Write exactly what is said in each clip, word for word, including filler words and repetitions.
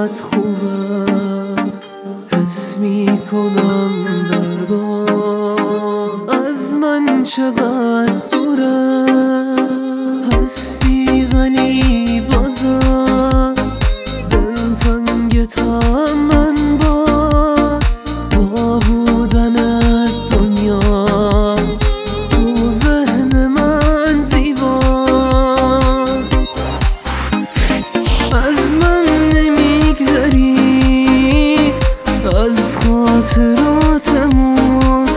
چقدر خوبه، حس میکنم دردا از من چقدر دوره. هستی ولی بازم دل تنگتم من با با بودنت دنیا تو ذهن من زیباست. از من نمیگذری از خاطراتمون،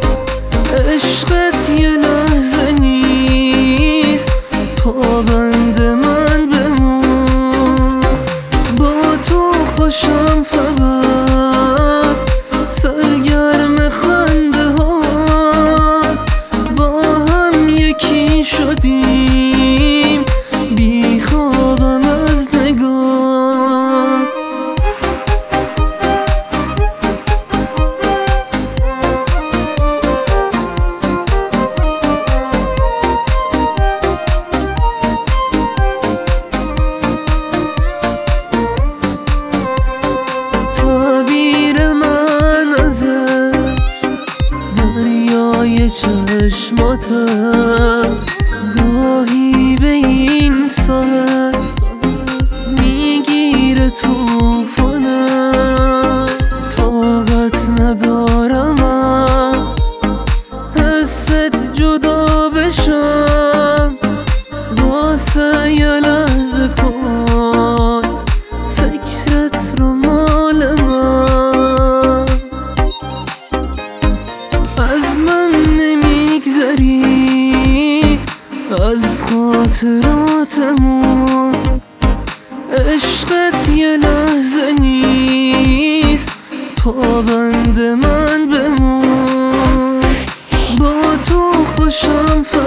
عشقت یه لحظه نیست پابند من بمون. با تو خوشم فقط سرگرم خنده ها، با هم یکی شدیم بی خوابم از نگاه. چشماتم گاهی به این ساعت میگیره توفانم، طاقت ندارم حست جدا بشم. واسه یه لحظه کن فکرت رو مال من. از من نمیگذری از خاطراتمون، عشقت یه لحظه نیست پابند من بمون. با تو خوشم